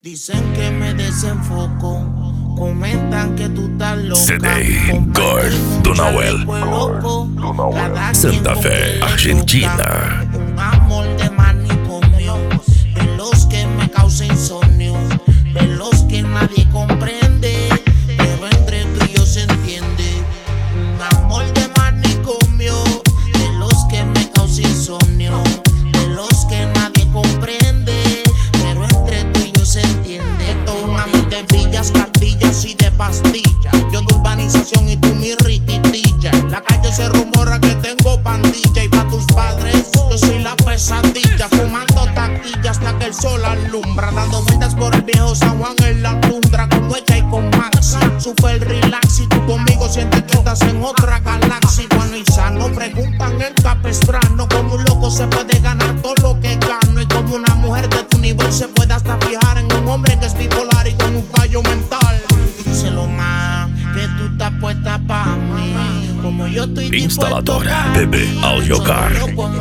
Dicen que me desenfoco, comentan que tú estás loca. CD Gold do Nahuel, Santa Fe, Argentina. Un amor de manicomio, de los que me causa insomnio, de los que nadie comprende, pero entre tú y yo se entiende. Un amor de manicomio, de los que me causa insomnio, de los que nadie comprende, pero entre tú y yo se entiende. Esto es un amor de villas, cartillas y de pastillas. Yo de urbanización y tú mi riquitilla. En la calle se rumora que tengo pandilla, y para tus padres yo soy la pesadilla. Fumando taquilla hasta que el sol alumbra, dando vueltas por el viejo San Juan en la tundra, con ella y con Maxi. Super relax, y tú conmigo sientes que estás en otra galaxia. Bueno y sano, preguntan en Capestrano cómo un loco se puede ganar todo lo que gano, y como una mujer de tu nivel se puede hasta fijar en un hombre que es bipolar y con un fallo mental. Díselo más, que tú estás puesta pa' mí, como yo estoy Instaladora Bebé Audiocar.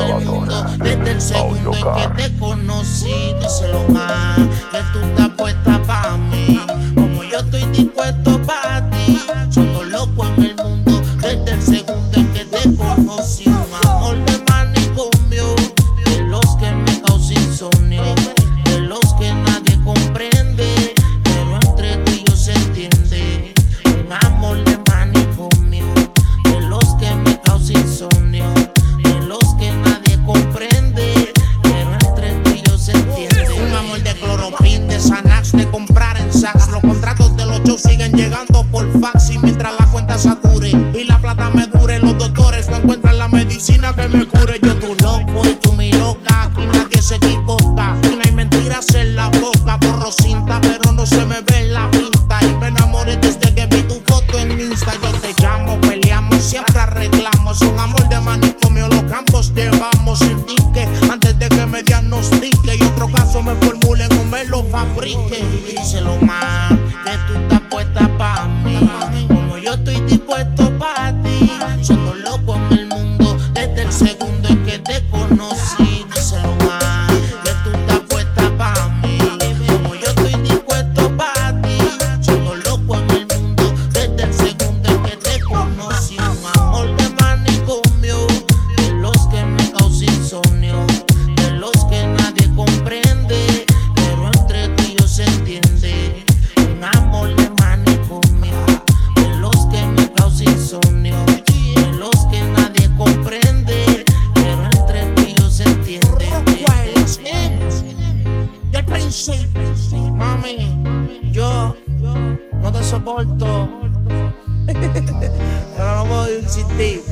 Desde el segundo en que te conocí. Díselo más, que tú estás puesta pa' mí, como yo estoy dispuesto pa' ti. Somos locos en el mundo desde el segundo en que te conocí. Un amor de manicomio, de los que me causa insomnio, de los que nadie comprende, pero entre tú y yo se entiende. Un amor de manicomio, de los que me causa insomnio, de los que nadie comprende, pero entre tú y yo se entiende. Un amor de cloropin, de Xanax, de comprar en Saks. Los contratos de los shows siguen llegando por fax, y mientras la cuenta sature y la plata me dure, los doctores no encuentran la medicina que me cure. Yo tu loco y tú mi loca, aquí nadie se equivoca, y no hay mentiras en la boca. Borro cinta pero no se me ve la pinta, y me enamoré desde que vi tu foto en Insta. Yo te llamo, peleamos, siempre arreglamos. Un amor de manicomio, los campos llevamos sin dique, antes de que me diagnostique y otro caso me formulen o me lo fabrique. Díselo más, que tú estás puesta pa' mí, como yo estoy dispuesto pa' ti. Somos locos en el mundo desde el segundo en que te conocí. Díselo más, que tú estás puesta pa' mí, como yo estoy dispuesto pa' ti. Somos locos en el mundo desde el segundo en que te conocí. Un amor de manicomio, de los que me causa insomnio, de los que nadie comprende, pero entre tú y yo se entiende. Un amor de manicomio, de los que me causa insomnio, de los que nadie comprende, pero entre tú y yo se entiende. Y el príncipe, mami, yo no te soporto, pero no puedo insistir.